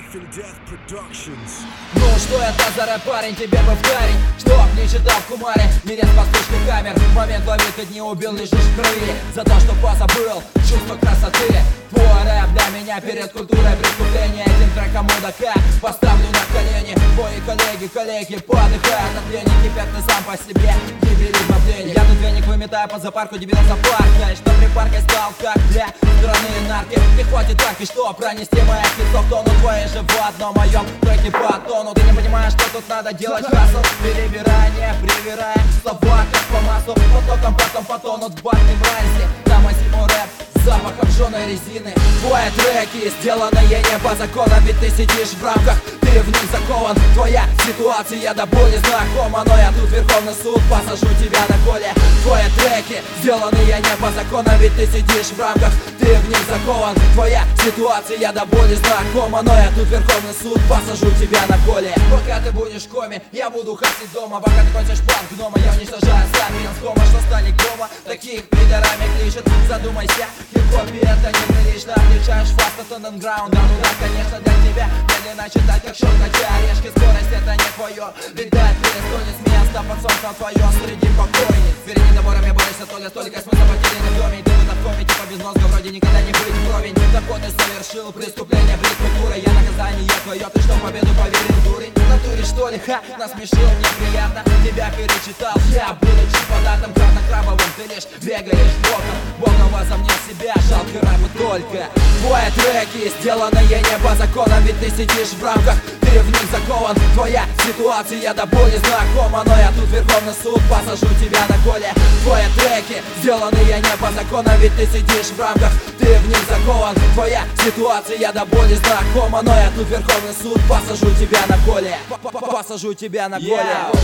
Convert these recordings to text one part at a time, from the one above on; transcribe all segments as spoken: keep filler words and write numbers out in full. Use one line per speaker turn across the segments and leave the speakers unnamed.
Ну что это за рэп, парень, тебе бы в карень? Что не читал в кумаре, мирец по вспышке камер. В момент ловит не убил, лежишь в крови. За то, что позабыл чувство красоты. Твой рэп для меня перед культурой преступления. Один трек мудака поставлю на колени. Мои коллеги, коллеги подыхают на плене. Кипят ты сам по себе, не бери проблем. Я тут веник выметаю по зоопарку, девяносто парка. Что при парке стал как для страны нарки. Не хватит так и что пронести моих хитов в тону. Твои же в одном моем треке по тону. Ты не понимаешь, что тут надо делать хасл. Перебирая, не привирая слова как по маслу. Потоком потом потонут в батне в райсе. Там осиму рэп запахом жженой резины. Твои треки сделанные не по законам. Ведь ты сидишь в рамках, ты в них закован. Твоя ситуация до боли знакома. Но я тут Верховный суд, посажу тебя на коле. Твои треки сделанные не по законам. Ведь ты сидишь в рамках, ты в них закован. Твоя ситуация до боли знакома. Но я тут Верховный суд, посажу тебя на коле. Пока ты будешь в коме, я буду хасить дома. Пока ты кончишь план гнома, я уничтожаю Сапиенскома. Что стали грома, таких пидорами кличат. Задумайся, хип-хопе это не прилично. Отличаешь фаст от андерграунда. Ну да, конечно, для тебя медленно читать как шок. Качай орешки, скорость это не твое. Ведь дай перестонет с места под солнцем твое. Среди покойниц впереди заборами борешься, то ли столько смысла потерянный в доме. Ты в этом коме, типа без мозга, вроде никогда не быть вровень. Закон ты совершил преступление, бред культуры. Я наказание твое, ты что, в победу поверил, дурень? В натуре что ли, ха, насмешил, мне приятно. Тебя перечитал, я будучи податом красно-крабовым. Ты лишь бегаешь боком, боком возомнил себя. Жалко рэпа только твои треки сделанные не по законам. Ведь ты сидишь в рамках, ты в них закован. Твоя ситуация до боли знакома. Но я тут Верховный суд, посажу тебя на коле. Твои треки сделанные не по законам. Ведь ты сидишь в рамках, ты в них закован. Твоя ситуация до боли знакома. Но я тут Верховный суд, посажу тебя на коле. Посажу тебя на коле.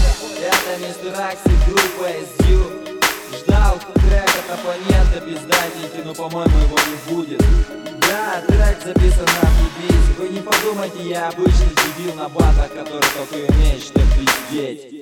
Это мистер Акси, группа эс ю. Ждал трек от оппонента пиздатенький, но по-моему его не будет. Да, трек записан на флибиз. Вы не подумайте, я обычный дебил на батах, который только и умеет что пиздеть.